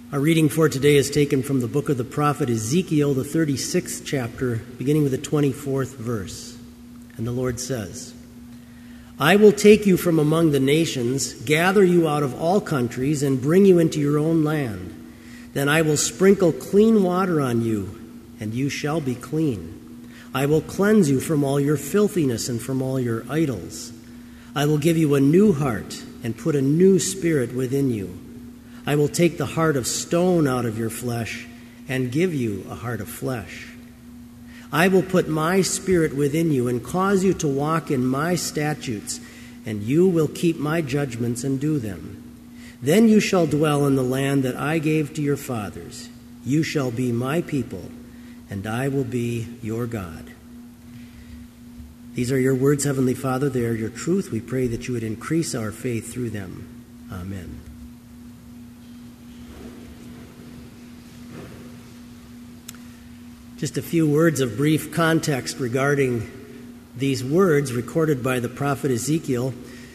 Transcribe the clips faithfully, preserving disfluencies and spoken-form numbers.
Our reading for today is taken from the book of the prophet Ezekiel, the thirty-sixth chapter, beginning with the twenty-fourth verse. And the Lord says, I will take you from among the nations, gather you out of all countries, and bring you into your own land. Then I will sprinkle clean water on you, and you shall be clean. I will cleanse you from all your filthiness and from all your idols. I will give you a new heart and put a new spirit within you. I will take the heart of stone out of your flesh and give you a heart of flesh. I will put my spirit within you and cause you to walk in my statutes, and you will keep my judgments and do them. Then you shall dwell in the land that I gave to your fathers. You shall be my people, and I will be your God. These are your words, Heavenly Father. They are your truth. We pray that you would increase our faith through them. Amen. Just a few words of brief context regarding these words recorded by the prophet Ezekiel.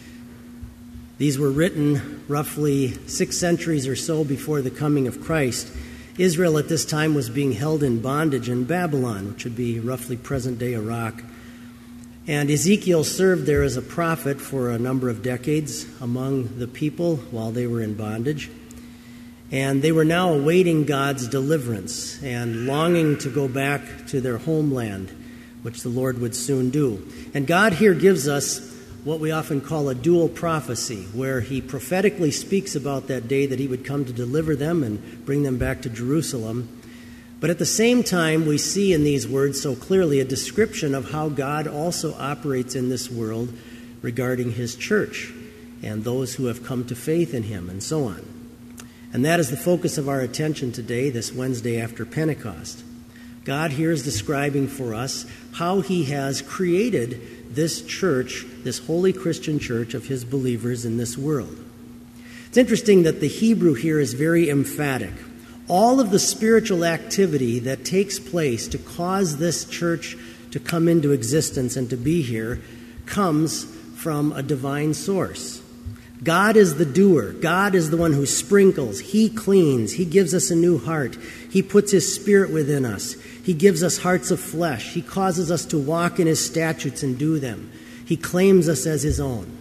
These were written roughly six centuries or so before the coming of Christ. Israel at this time was being held in bondage in Babylon, which would be roughly present-day Iraq. And Ezekiel served there as a prophet for a number of decades among the people while they were in bondage. And they were now awaiting God's deliverance and longing to go back to their homeland, which the Lord would soon do. And God here gives us what we often call a dual prophecy, where he prophetically speaks about that day that he would come to deliver them and bring them back to Jerusalem. But at the same time, we see in these words so clearly a description of how God also operates in this world regarding his church and those who have come to faith in him and so on. And that is the focus of our attention today, this Wednesday after Pentecost. God here is describing for us how he has created this church, this holy Christian church of his believers in this world. It's interesting that the Hebrew here is very emphatic. All of the spiritual activity that takes place to cause this church to come into existence and to be here comes from a divine source. God is the doer. God is the one who sprinkles. He cleans. He gives us a new heart. He puts his spirit within us. He gives us hearts of flesh. He causes us to walk in his statutes and do them. He claims us as his own.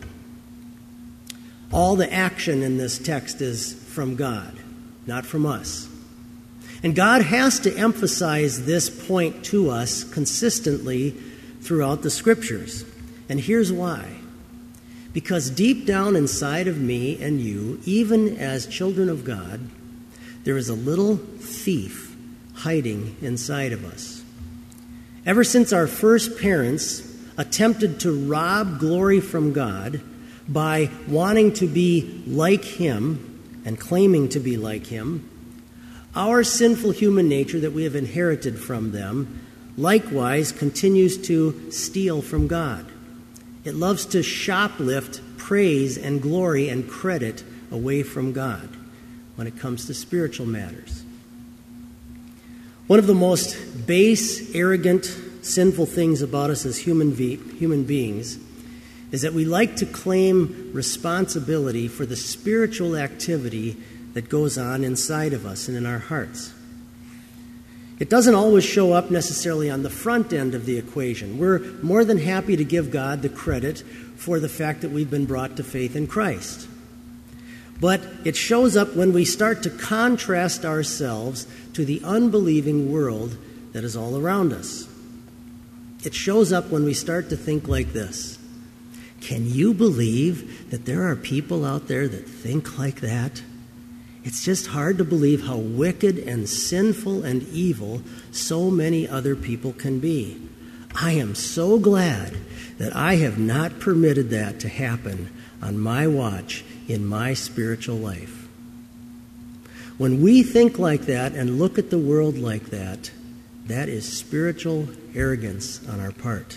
All the action in this text is from God, not from us. And God has to emphasize this point to us consistently throughout the Scriptures. And here's why. Because deep down inside of me and you, even as children of God, there is a little thief hiding inside of us. Ever since our first parents attempted to rob glory from God by wanting to be like him and claiming to be like him, our sinful human nature that we have inherited from them likewise continues to steal from God. It loves to shoplift praise and glory and credit away from God when it comes to spiritual matters. One of the most base, arrogant, sinful things about us as human, be- human beings is that we like to claim responsibility for the spiritual activity that goes on inside of us and in our hearts. It doesn't always show up necessarily on the front end of the equation. We're more than happy to give God the credit for the fact that we've been brought to faith in Christ. But it shows up when we start to contrast ourselves to the unbelieving world that is all around us. It shows up when we start to think like this. Can you believe that there are people out there that think like that? It's just hard to believe how wicked and sinful and evil so many other people can be. I am so glad that I have not permitted that to happen on my watch in my spiritual life. When we think like that and look at the world like that, that is spiritual arrogance on our part.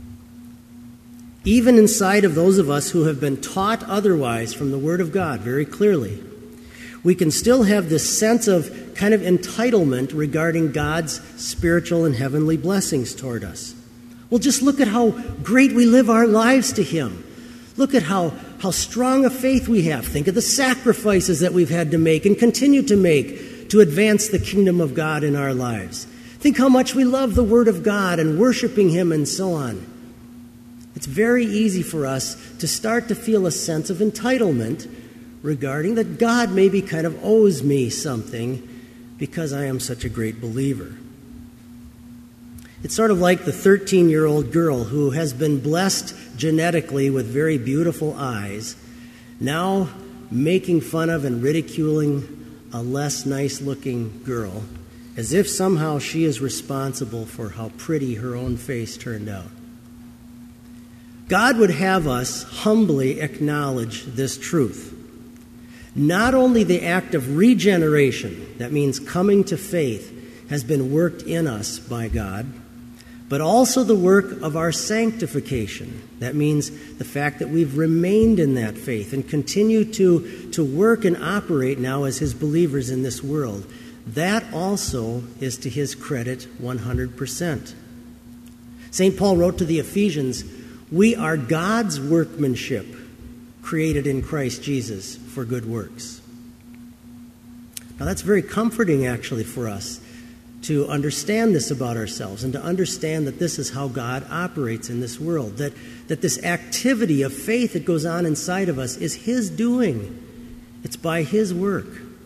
Even inside of those of us who have been taught otherwise from the Word of God very clearly, we can still have this sense of kind of entitlement regarding God's spiritual and heavenly blessings toward us. Well, just look at how great we live our lives to him. Look at how how strong a faith we have. Think of the sacrifices that we've had to make and continue to make to advance the kingdom of God in our lives. Think how much we love the Word of God and worshiping Him and so on. It's very easy for us to start to feel a sense of entitlement regarding that God maybe kind of owes me something because I am such a great believer. It's sort of like the thirteen-year-old girl who has been blessed genetically with very beautiful eyes, now making fun of and ridiculing a less nice-looking girl, as if somehow she is responsible for how pretty her own face turned out. God would have us humbly acknowledge this truth. Not only the act of regeneration, that means coming to faith, has been worked in us by God, but also the work of our sanctification. That means the fact that we've remained in that faith and continue to, to work and operate now as His believers in this world. That also is to His credit one hundred percent. Saint Paul wrote to the Ephesians, "We are God's workmanship, created in Christ Jesus for good works." Now that's very comforting actually for us to understand this about ourselves and to understand that this is how God operates in this world, that, that this activity of faith that goes on inside of us is His doing. It's by His work.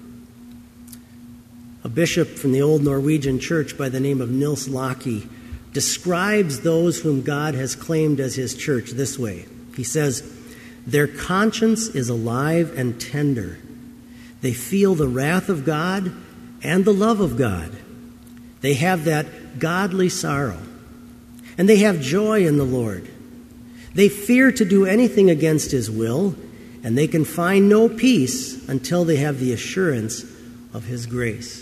A bishop from the old Norwegian church by the name of Nils Locke describes those whom God has claimed as His church this way. He says, "Their conscience is alive and tender. They feel the wrath of God and the love of God. They have that godly sorrow, and they have joy in the Lord. They fear to do anything against His will, and they can find no peace until they have the assurance of His grace."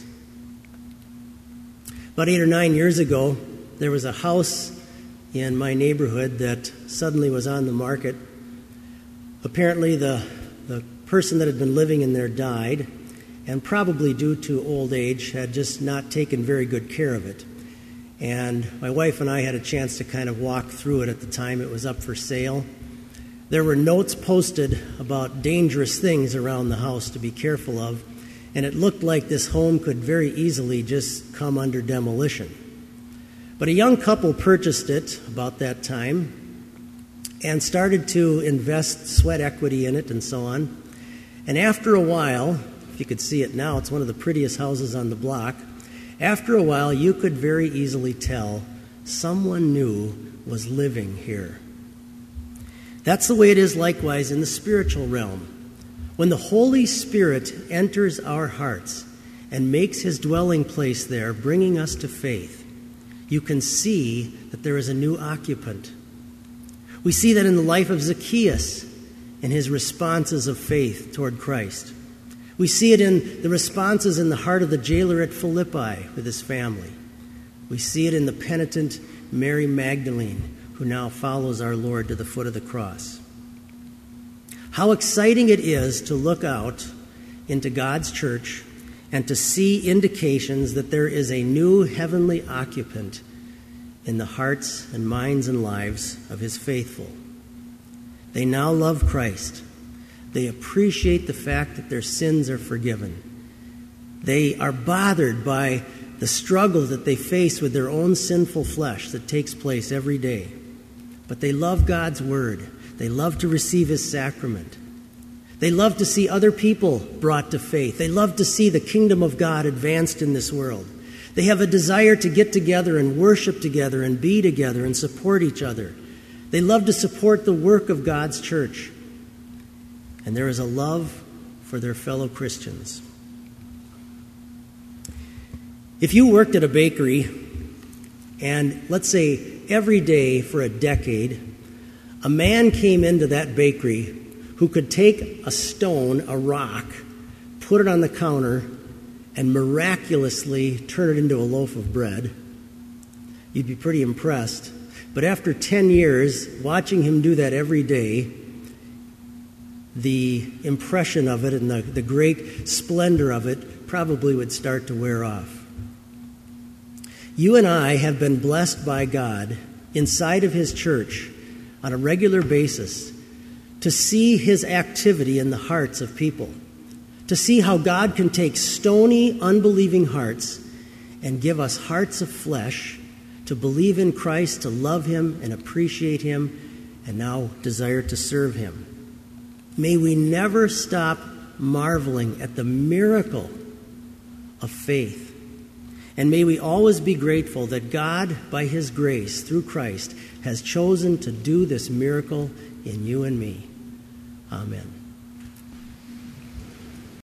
About eight or nine years ago, there was a house in my neighborhood that suddenly was on the market. Apparently, the, the person that had been living in there died, and probably due to old age, had just not taken very good care of it. And my wife and I had a chance to kind of walk through it at the time it was up for sale. There were notes posted about dangerous things around the house to be careful of, and it looked like this home could very easily just come under demolition. But a young couple purchased it about that time and started to invest sweat equity in it and so on. And after a while, if you could see it now, it's one of the prettiest houses on the block. After a while, you could very easily tell someone new was living here. That's the way it is likewise in the spiritual realm. When the Holy Spirit enters our hearts and makes His dwelling place there, bringing us to faith, you can see that there is a new occupant. We see that in the life of Zacchaeus and his responses of faith toward Christ. We see it in the responses in the heart of the jailer at Philippi with his family. We see it in the penitent Mary Magdalene, who now follows our Lord to the foot of the cross. How exciting it is to look out into God's church and to see indications that there is a new heavenly occupant in the hearts and minds and lives of His faithful. They now love Christ. They appreciate the fact that their sins are forgiven. They are bothered by the struggle that they face with their own sinful flesh that takes place every day. But they love God's Word. They love to receive His sacrament. They love to see other people brought to faith. They love to see the kingdom of God advanced in this world. They have a desire to get together and worship together and be together and support each other. They love to support the work of God's church. And there is a love for their fellow Christians. If you worked at a bakery and, let's say, every day for a decade, a man came into that bakery who could take a stone, a rock, put it on the counter, and miraculously turn it into a loaf of bread, you'd be pretty impressed. But after ten years, watching him do that every day, the impression of it and the, the great splendor of it probably would start to wear off. You and I have been blessed by God inside of His church on a regular basis to see his activity in the hearts of people, to see how God can take stony, unbelieving hearts and give us hearts of flesh to believe in Christ, to love him and appreciate him, and now desire to serve him. May we never stop marveling at the miracle of faith. And may we always be grateful that God, by his grace, through Christ, has chosen to do this miracle in you and me. Amen.